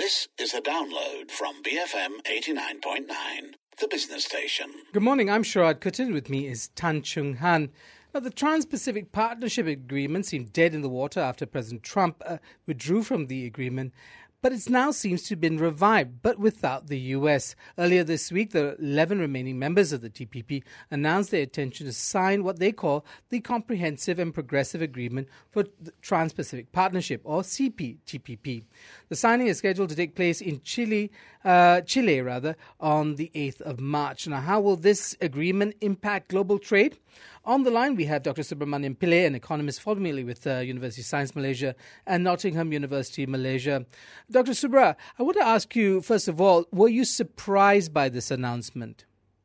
This is a download from BFM 89.9, the business station. Good morning, I'm Sharad Kuttin. With me is Tan Chung Han. Now, the Trans-Pacific Partnership Agreement seemed dead in the water after President Trump withdrew from the agreement, but it now seems to have been revived, but without the U.S. Earlier this week, the 11 remaining members of the TPP announced their intention to sign what they call the Comprehensive and Progressive Agreement for the Trans-Pacific Partnership, or CPTPP. The signing is scheduled to take place in Chile, on the 8th of March. Now, how will this agreement impact global trade? On the line, we have Dr. Subramanian Pillai, an economist formerly with University of Science Malaysia and Nottingham University, Malaysia. Dr. Subra, I want to ask you, first of all, were you surprised by this announcement?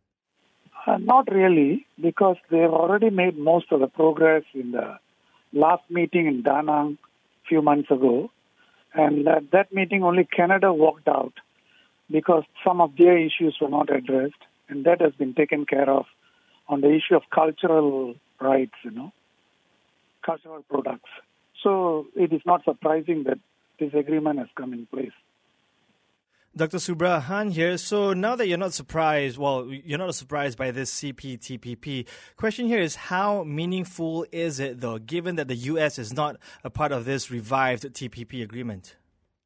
Not really, because they've already made most of the progress in the last meeting in Da Nang a few months ago. And at that meeting, only Canada walked out because some of their issues were not addressed. And that has been taken care of on the issue of cultural rights, cultural products. So it is not surprising that this agreement has come in place. Dr. Subra Han here. So now that you're not surprised by this CPTPP, question here is how meaningful is it, though, given that the U.S. is not a part of this revived TPP agreement?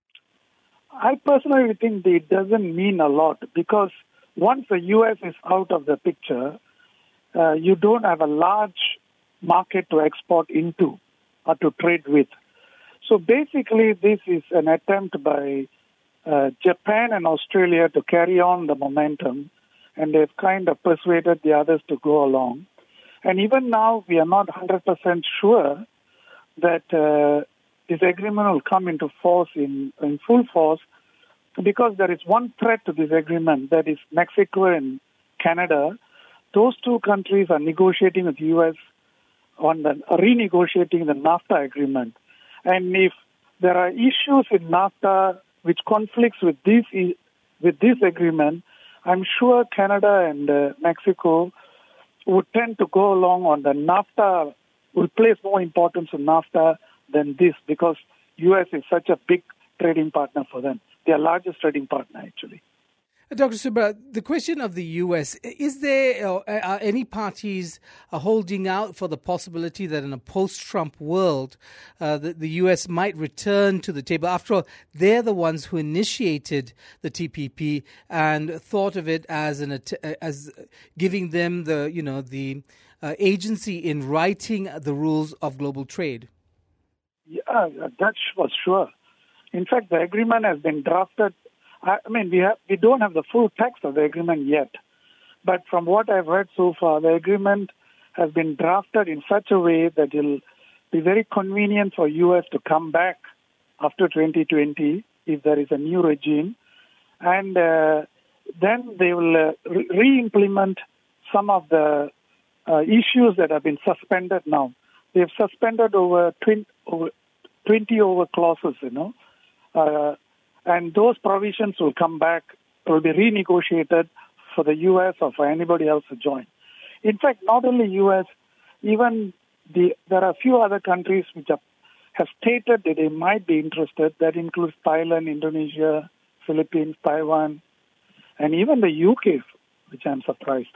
I personally think it doesn't mean a lot because once the U.S. is out of the picture, you don't have a large market to export into or to trade with. So basically, this is an attempt by Japan and Australia to carry on the momentum, and they've kind of persuaded the others to go along. And even now, we are not 100% sure that this agreement will come into force in full force, because there is one threat to this agreement, that is Mexico and Canada. Those two countries are negotiating with the U.S. on renegotiating the NAFTA agreement. And if there are issues in NAFTA which conflicts with this agreement, I'm sure Canada and Mexico would tend to go along on the NAFTA, would place more importance on NAFTA than this, because U.S. is such a big trading partner for them. Their largest trading partner, actually. Dr. Subra, the question of the U.S., is there are any parties holding out for the possibility that in a post-Trump world, the U.S. might return to the table? After all, they're the ones who initiated the TPP and thought of it as giving them the agency in writing the rules of global trade. Yeah, that was sure. In fact, the agreement has been drafted. We don't have the full text of the agreement yet. But from what I've read so far, the agreement has been drafted in such a way that it will be very convenient for U.S. to come back after 2020 if there is a new regime. And then they will re-implement some of the issues that have been suspended now. They've suspended over 20 clauses, and those provisions will come back, will be renegotiated for the U.S. or for anybody else to join. In fact, not only U.S., even there are a few other countries which have stated that they might be interested. That includes Thailand, Indonesia, Philippines, Taiwan, and even the UK, which I'm surprised.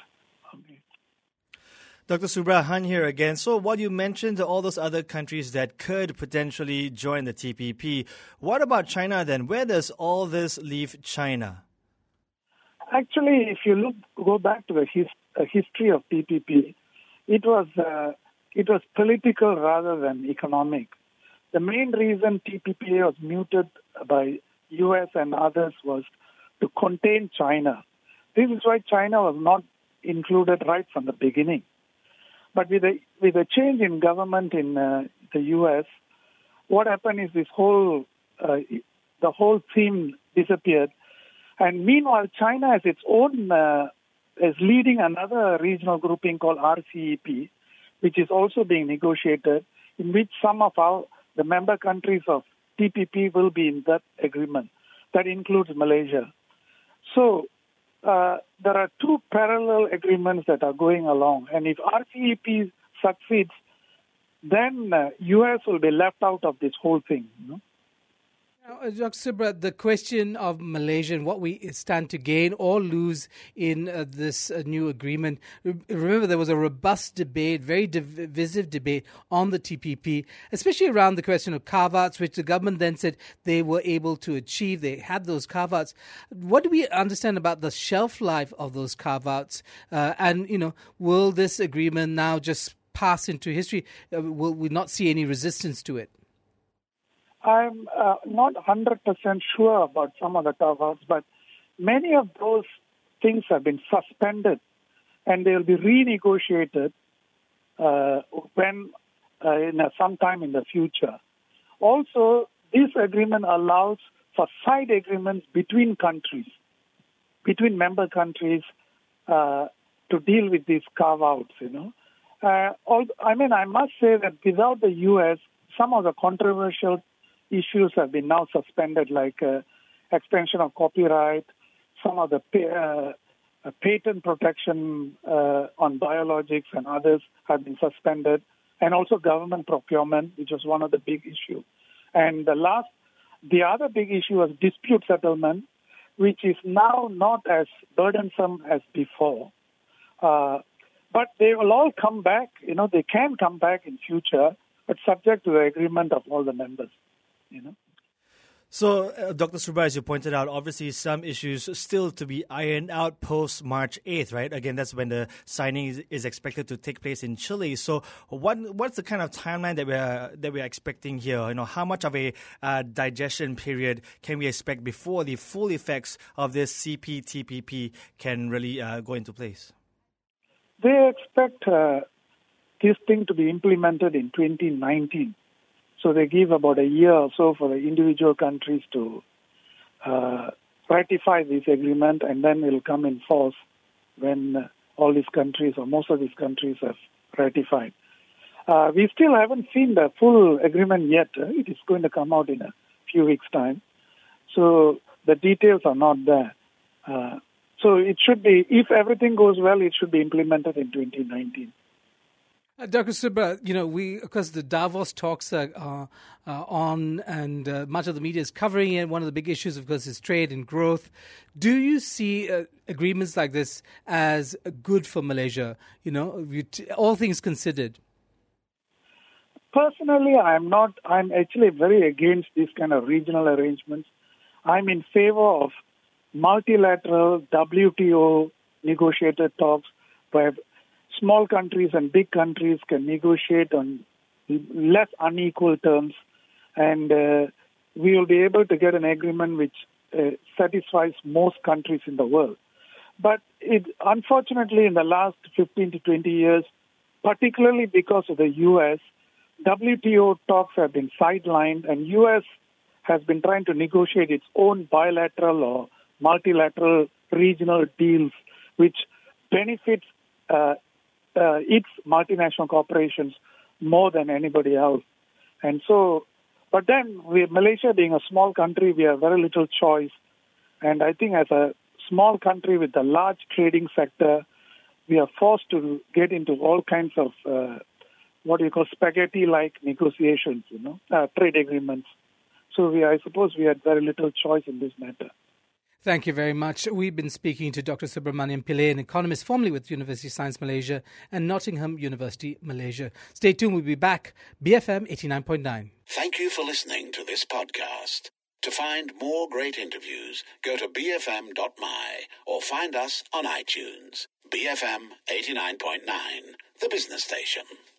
Dr. Subra Han here again. So what you mentioned, all those other countries that could potentially join the TPP. What about China then? Where does all this leave China? Actually, if you go back to the history of TPP, it was political rather than economic. The main reason TPP was muted by U.S. and others was to contain China. This is why China was not included right from the beginning. But with a change in government in the U.S., what happened is the whole theme disappeared. And meanwhile, China has its own, is leading another regional grouping called RCEP, which is also being negotiated, in which some of the member countries of TPP will be in that agreement. That includes Malaysia. So there are two parallel agreements that are going along. And if RCEP succeeds, then U.S. will be left out of this whole thing. Dr. Subra, the question of Malaysia and what we stand to gain or lose in this new agreement. Remember, there was a robust debate, very divisive debate on the TPP, especially around the question of carve-outs, which the government then said they were able to achieve. They had those carve-outs. What do we understand about the shelf life of those carve-outs? Will this agreement now just pass into history? Will we not see any resistance to it? I'm not 100% sure about some of the carve-outs, but many of those things have been suspended and they will be renegotiated sometime in the future. Also, this agreement allows for side agreements between countries, between member countries, to deal with these carve-outs, I must say that without the U.S., some of the controversial issues have been now suspended, like extension of copyright, some of the patent protection on biologics and others have been suspended, and also government procurement, which was one of the big issues. And the other big issue was dispute settlement, which is now not as burdensome as before. But they will all come back, they can come back in future, but subject to the agreement of all the members. So, Dr. Subra, as you pointed out, obviously some issues still to be ironed out post March 8th, right? Again, that's when the signing is expected to take place in Chile. So, what's the kind of timeline that we're expecting here? How much of a digestion period can we expect before the full effects of this CPTPP can really go into place? They expect this thing to be implemented in 2019. So they give about a year or so for the individual countries to ratify this agreement, and then it will come in force when all these countries or most of these countries have ratified. We still haven't seen the full agreement yet. It is going to come out in a few weeks' time. So the details are not there. So it should be, if everything goes well, it should be implemented in 2019. Dr. Subra, because the Davos talks are on and much of the media is covering it. One of the big issues, of course, is trade and growth. Do you see agreements like this as good for Malaysia, all things considered? Personally, I'm actually very against these kind of regional arrangements. I'm in favor of multilateral WTO negotiated talks where small countries and big countries can negotiate on less unequal terms, and we will be able to get an agreement which satisfies most countries in the world. But unfortunately, in the last 15 to 20 years, particularly because of the U.S., WTO talks have been sidelined, and U.S. has been trying to negotiate its own bilateral or multilateral regional deals, which benefits its multinational corporations more than anybody else. And so, but then Malaysia being a small country, we have very little choice. And I think as a small country with a large trading sector, we are forced to get into all kinds of spaghetti-like negotiations, trade agreements. So I suppose we had very little choice in this matter. Thank you very much. We've been speaking to Dr. Subramaniam Pillai, an economist formerly with University of Science Malaysia and Nottingham University, Malaysia. Stay tuned. We'll be back. BFM 89.9. Thank you for listening to this podcast. To find more great interviews, go to bfm.my or find us on iTunes. BFM 89.9, the business station.